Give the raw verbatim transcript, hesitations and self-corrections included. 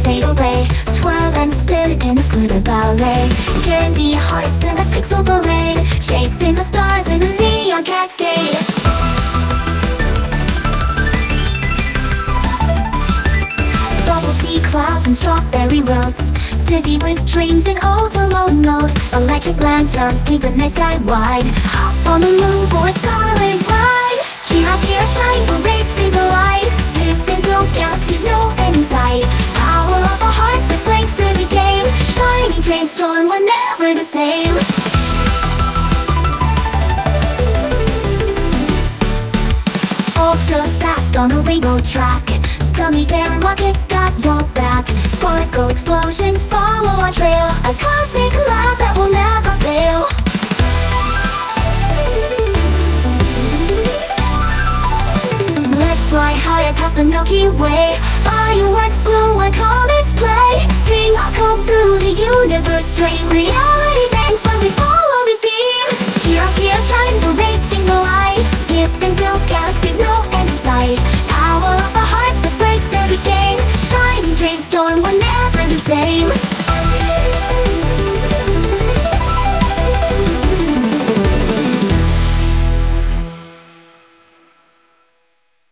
fade away. Twirl and spin in a glitter ballet. Candy hearts in a pixel parade. Chasing the stars in a neon cascade. Bubble tea clouds and strawberry roads. Dizzy with dreams in overload mode. Electric lanterns keep the night sky wide. Hop on the moon for a starlit ride. Kira Kira shine, we're racing the light. Slipping through galaxies, no end in sight. Power of our hearts is thanks to the game. Shining dreams stolen, we're never the same. Ultra fast on a rainbow track. Gummy bear and rockets got your back. Sparkle explosions follow our trail. A cosmic love that will never fail. Let's fly higher past the Milky Way. Fireworks bloom when comets play. Sing our come through the universe stream. Reality bends when we follow this beam. Kira Kira shine, we're racing the light. Skipping